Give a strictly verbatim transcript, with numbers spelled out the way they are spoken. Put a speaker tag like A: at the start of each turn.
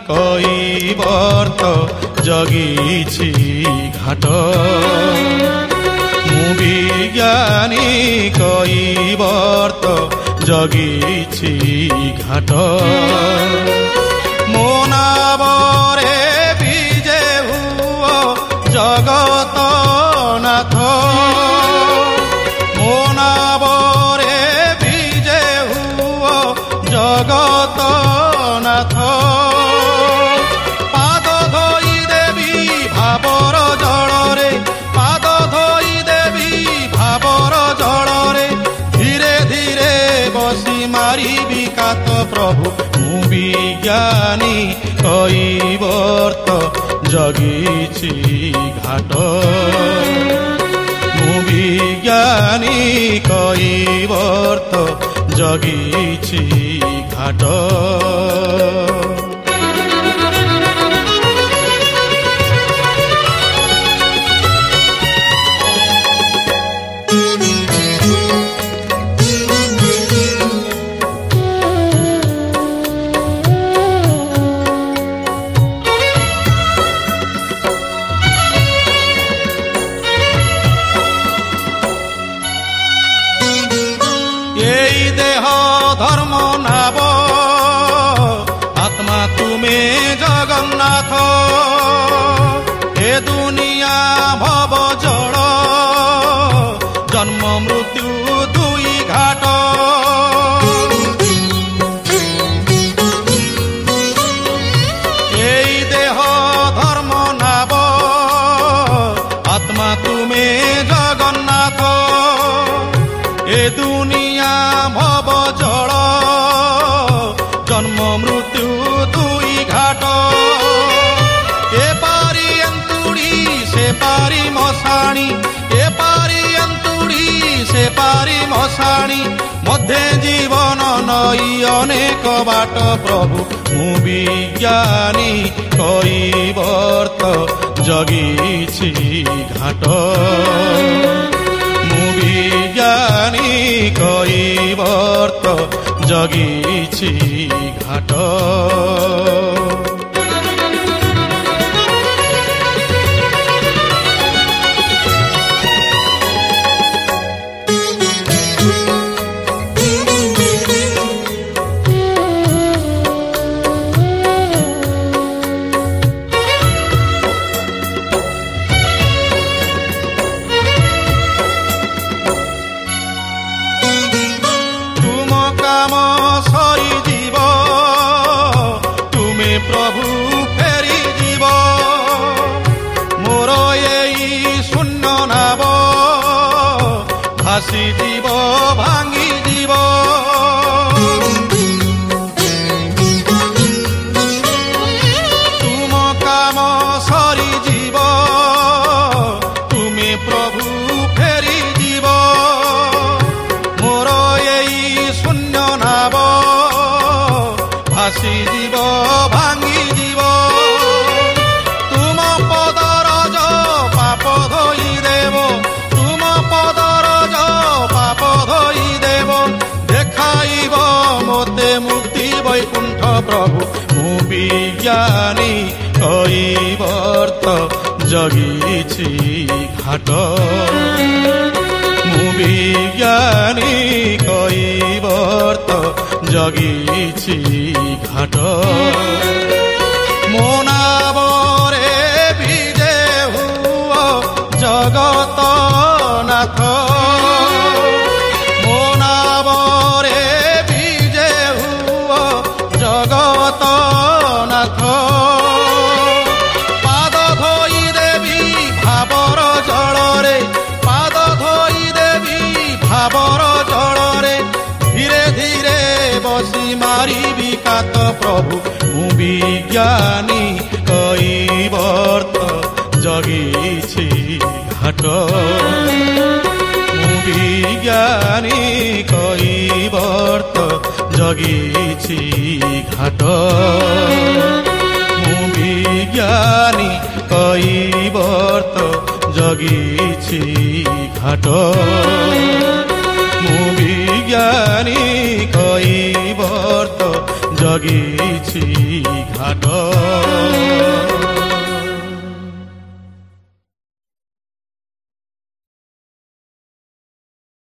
A: କଇବର୍ତ୍ତ ଜଗିଛି ଘାଟ। ମୁଁ ବିଜ୍ଞାନୀ କଇବର୍ତ୍ତ ଜଗିଛି ଘାଟ। ମୋ ନାବରେ ବିଜେ ହୁଅ ଜଗତ ନାଥ। ମୋ ନାବରେ ବିଜେ ହୁଅ ଜଗତ ନାଥ। ପାଦ ଧୋଇ ଦେବି ଭାବର ଜଳରେ, ପାଦ ଧୋଇ ଦେବି ଭାବର ଜଳରେ। ଧୀରେ ଧୀରେ ବସି ମାରିବି କାତ ପ୍ରଭୁ। ମୁଁ ବିଜ୍ଞାନୀ କଇବର୍ତ୍ତ ଜଗିଛି ଘାଟ। ମୁଁ ବିଜ୍ଞାନୀ କଇବର୍ତ୍ତ ଜଗିଛି ଘାଟ। এই দেহ ধর্ম নাব, আত্মা তুমি জগন্নাথ। এ দুনিয়া ভব জড়, জন্ম মৃত্যু দুই ঘাট। এই দেহ ধর্ম নাব, আত্মা তুমি জগন্নাথ। এ দুনিয়া ভব জড়, জন্ম মৃত্যু দুই ঘাট। এ পারি অন্তুড়ি সে পারি মশাণী, এ পারি অন্তুড়ি সে পারি মশাণী। মধ্যে জীবন নই অনেক বাট প্রভু। ମୁଁ ବିଜ୍ଞାନୀ କଇବର୍ତ୍ତ ଜଗିଛି ଘାଟ। ମୁଁ ବିଜ୍ଞାନୀ କଇବର୍ତ୍ତ ଜଗିଛି ଘାଟ। প্রভু ফেরি দিব, মোর এই শূন্য নাব ভাসি দিব ভাঙি দিব। তুম কাম সরি যাব, তুমি প্রভু ফেরি দিব। মোর এই শূন্য নাব ভাসি দিব ভাঙি দিব। তুম পদরজ পাপ ধোই দেব, তুম পদরজ পাপ ধোই দেব। দেখাইব মতে মুক্তি বৈকুণ্ঠ প্রভু। ମୁଁ ବିଜ୍ଞାନୀ কইবর্ত্ত জগিছি ঘাট। ମୁଁ বিজ্ঞানী কইবর্ত্ত জগিছি ঘাট। ମୋ ନାବରେ ବିଜେ ହୁଅ ଜଗତ ନାଥ। ମୋ ନାବରେ ବିଜେ ହୁଅ ଜଗତ ନାଥ। ପାଦ ଧୋଇ ଦେବି ଭାବର ଜଳରେ, ପାଦ ଧୋଇ ଦେବି ଭାବର ଜଳରେ। ଧୀରେ ଧୀରେ ବସି ମାରିବି କାତ ପ୍ରଭୁ। ମୁଁ ବିଜ୍ଞାନୀ କଇବର୍ତ୍ତ ଜଗିଛି ଘାଟ। ମୁଁ ବିଜ୍ଞାନୀ କଇବର୍ତ୍ତ ଜଗିଛି ଘାଟ। ମୁଁ ବିଜ୍ଞାନୀ କଇବର୍ତ୍ତ ଜଗିଛି ଘାଟ। ମୁଁ ବିଜ୍ଞାନୀ କଇବର୍ତ୍ତ ଜଗିଛି ଘାଟ।